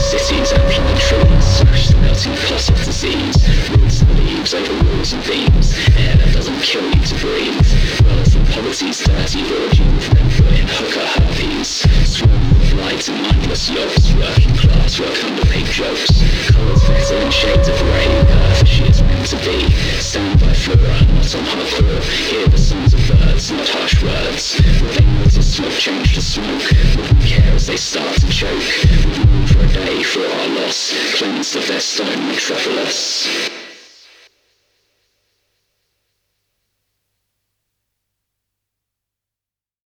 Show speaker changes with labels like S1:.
S1: cities and plant trees, smash the melting pot of disease. Roots and leaves over walls and beams, air that doesn't kill you to breathe. Wealth and poverty's dirty lord youth, then put in hooker herpes. Swarm with blight and mindless yokes, working class work underpaid jokes. Colours better in shades of grey, earth as she is meant to be. Stand by flora, not on hardcore. Hear the songs of birds, not harsh words. Would they notice smoke change to smoke? Wouldn't care as they start to choke. Would mourn for a day for our loss, cleansed of their stone metropolis.